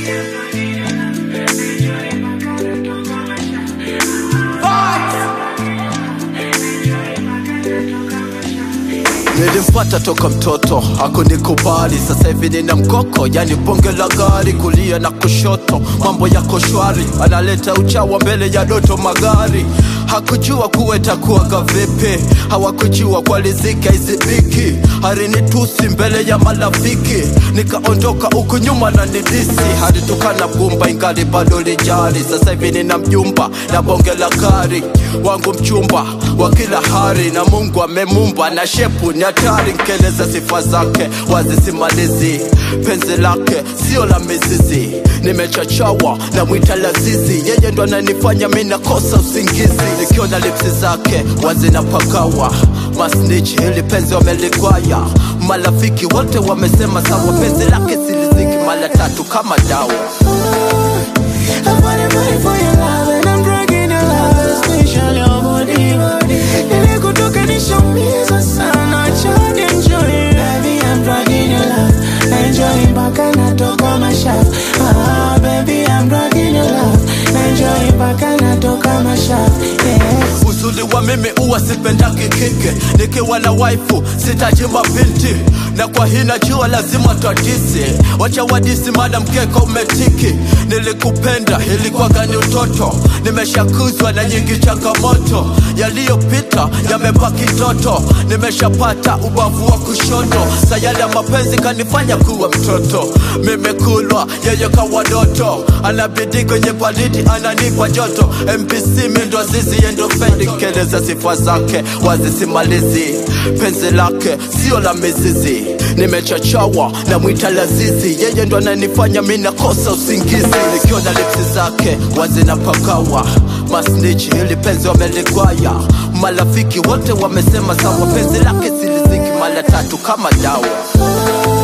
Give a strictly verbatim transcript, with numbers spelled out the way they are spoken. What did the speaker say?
Nilimpata toka mtoto, hakunikubali. Sasa hivi nina mkoko, yani bonge la gari. Kulia na kushoto, mambo yako shwari. Analeta uchawa mbele ya doto magari. Hakujua kuweta kuwaga vipi. Hawakujua kwa riziki haizibiki. Harinitusi mbele ya marafiki. Nikaondoka huku nyuma na nidisi. Hadi tukana bumba ingali bado lijali. Sasa hivi nina mjumba na bonge la gari. Wangu mchumba wa kila hari. Na Mungu amemumba na shepu ni hatari. Nkeleza sifa zake wazi simalizi. Penzi lake sio la mizizi. Nimechachawa na mwita lazizi. Yeye ndo ananifanya mimi nakosa usingizi. Nikiona lipsi zake wazi na pakawa. Masnitch hili penzi wameligwaya. Marafiki wote wamesema sawa. Penzi lake siliziki mara tatu kama dawa. I wanna fight for your love and I'm dragging your love, especially your body, body. Nilikutoka nishomiza sana, chani enjoy. Baby, I'm dragging your love, enjoy mpaka natoka mashavu. Ah, baby, I'm dragging your love, enjoy mpaka natoka mashavu. Yeah. Uzuri wa mimi uwa sipendaki kike. Nikiwa na waifu sitaji mabinti. Na kwa hii najua lazima tuadisi. Wacha wadisi madam keka umetiki. Nilikupenda ilikuwa gani utoto. Nimeshakuzwa na nyingi changamoto. Yaliyopita yamebaki toto. Nimeshapata ubavu wa kushoto. Sayari ya mapenzi kanifanya kuwa mtoto. Mimi kulwa yeye kawa doto. Anabidi kwenye baridi ananipa joto. M B C mindo zizi yendo fendi. Keleza sifa zake wazi simalizi. Penzi lake sio la mizizi. Nimechachawa na mwita lazizi. Yeye ndo ananifanya mimi nakosa usingizi. Nikiona lipsi zake wazi na pakawa. Masnitch hili penzi wameligwaya. Marafiki wote wamesema sawa. Penzi lake siliziki mara tatu kama dawa.